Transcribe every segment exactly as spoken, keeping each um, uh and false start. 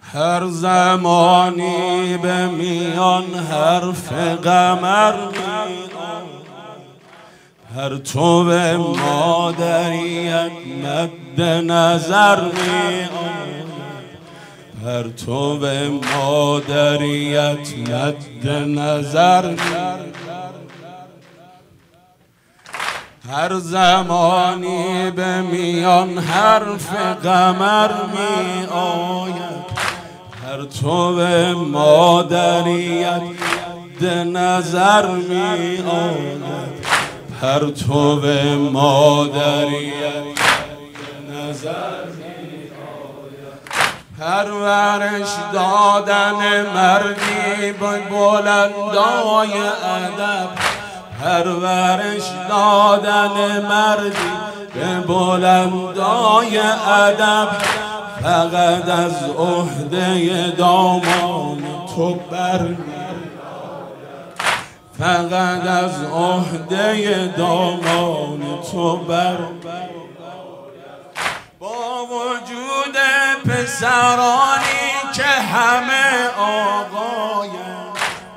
هر زمانی به میان حرف قمر میآید، پرتو مادریت مد نظر میآید، پرتو مادریت مد نظر میآید. هر زمانی به میان حرف قمر میآید، پرتو مادریت مد نظر میآید، پرتو مادریت مد نظر میآید. پرورش دادن مردی به بلندای ادب، پرورش دادن مردی به بلندای ادب، فقط از عهده دامان تو برمیآید، فقط از عهده دامان تو برمیآید. با وجود پسرانی که همه آقایند،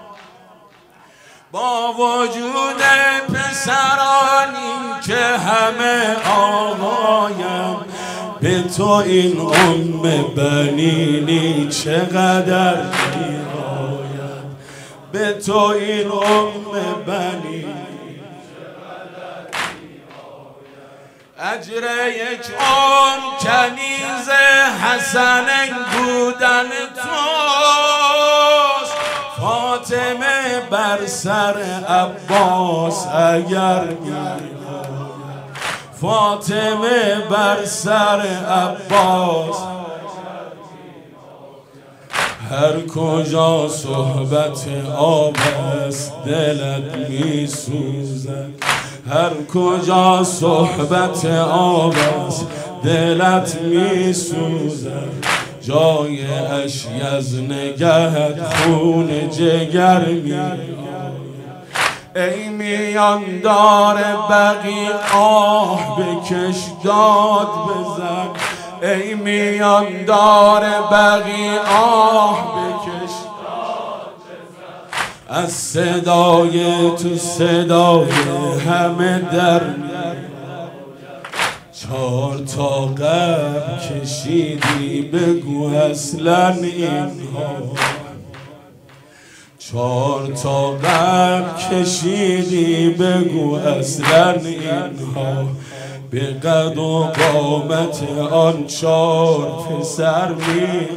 با وجود پسرانی که همه آقایند، به تو این ام بنینی چقدر میآید، به تو این ام بنینی چقدر میآید. اجر یک ام کنیز حسن بودن توست، فاطمه بر سر عباس اگر میآید، فاطمه بر سر عباس. هر کجا صحبت آب است دلت می سوزد، هر کجا صحبت آب است دلت می سوزد. جای اشی از نگهت خون جگر می، ای میان دار بقی آه بکش داد بزن، ای میان دار بقی آه بکش داد بزن. از صدای تو صدای همه در میآید، چهار تا قبل کشیدی بگو اصلا اینها، چهار تا قبل کشیدی بگو اصلا اینها. به قد و قامت آن چار پسر میآید.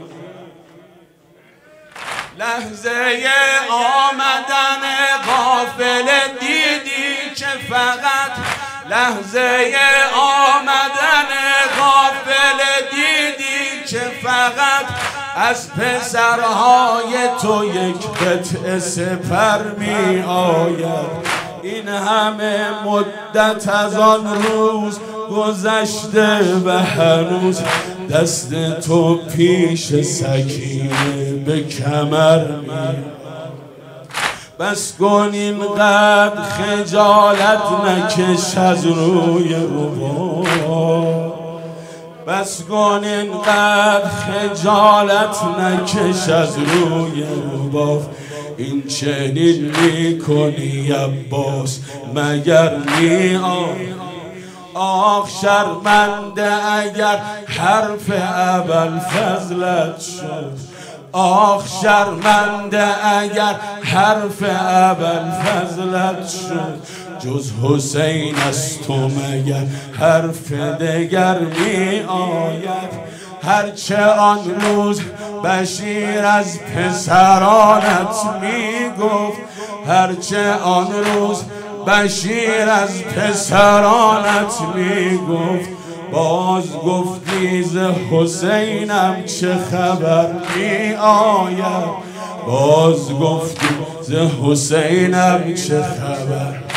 لحظه آمدن قافله دیدی که فقط، لحظه آمدن قافله دیدی که فقط از پسرهای تو یک قطعه سپر می آید. این همه مدت از آن روز گذشته و هنوز دست تو پیش سکینه به کمر می آید. بس کن اینقدر خجالت نکش از روی ربا، بس کن اینقدر خجالت نکش از روی ربا. این چنین می کنی عباس مگر می آید؟ آخ شرمنده اگر حرف ابوالفضلت شد، آخ شرمنده اگر حرف ابوالفضلت شد. جز حسین از تو مگر حرف دگر می آید؟ هرچه آن روز بشیر از پسرانت می گفت، هرچه آن روز بشیر از پسرانت می گفت، باز گفتی ز حسینم چه خبر می آید، باز گفتی ز حسینم چه خبر.